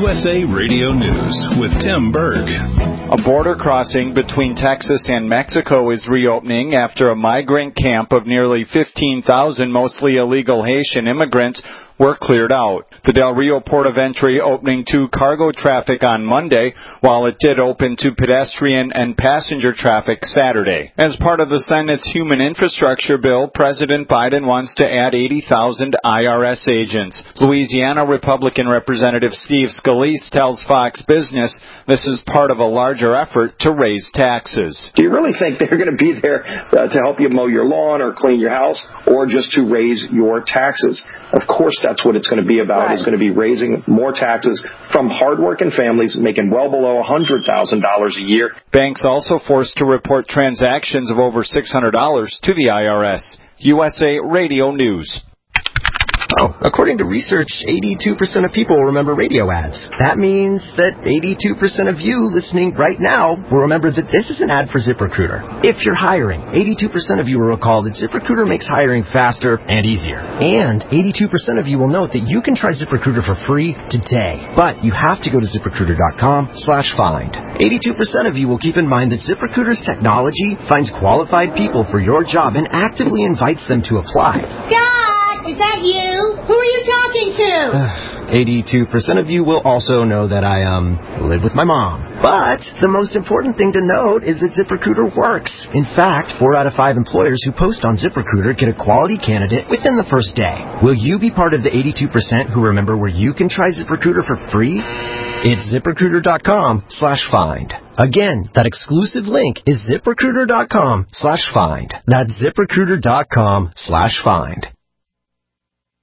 USA Radio News with Tim Berg. A border crossing between Texas and Mexico is reopening after a migrant camp of nearly 15,000 mostly illegal Haitian immigrants were cleared out. The Del Rio port of entry opening to cargo traffic on Monday, while it did open to pedestrian and passenger traffic Saturday. As part of the Senate's Human Infrastructure Bill, President Biden wants to add 80,000 IRS agents. Louisiana Republican Representative Steve Scalise tells Fox Business this is part of a larger effort to raise taxes. Do you really think they're going to be there to help you mow your lawn or clean your house, or just to raise your taxes? Of course, that's what it's going to be about. Right. It's going to be raising more taxes from hardworking families making well below $100,000 a year. Banks also forced to report transactions of over $600 to the IRS. USA Radio News. According to research, 82% of people remember radio ads. That means that 82% of you listening right now will remember that this is an ad for ZipRecruiter. If you're hiring, 82% of you will recall that ZipRecruiter makes hiring faster and easier. And 82% of you will note that you can try ZipRecruiter for free today. But you have to go to ZipRecruiter.com/find. 82% of you will keep in mind that ZipRecruiter's technology finds qualified people for your job and actively invites them to apply. Is that you? Who are you talking to? 82% of you will also know that I, live with my mom. But the most important thing to note is that ZipRecruiter works. In fact, 4 out of 5 employers who post on ZipRecruiter get a quality candidate within the first day. Will you be part of the 82% who remember where you can try ZipRecruiter for free? It's ZipRecruiter.com/find. Again, that exclusive link is ZipRecruiter.com/find. That's ZipRecruiter.com/find.